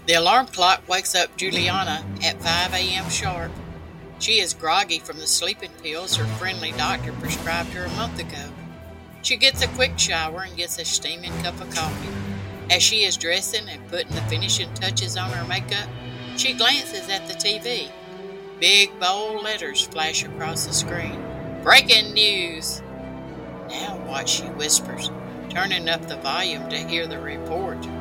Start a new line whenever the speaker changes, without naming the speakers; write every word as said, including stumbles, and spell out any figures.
The alarm clock wakes up Juliana at five a.m. sharp. She is groggy from the sleeping pills her friendly doctor prescribed her a month ago. She gets a quick shower and gets a steaming cup of coffee. As she is dressing and putting the finishing touches on her makeup, she glances at the T V. Big, bold letters flash across the screen. Breaking news! Now watch, she whispers, turning up the volume to hear the report.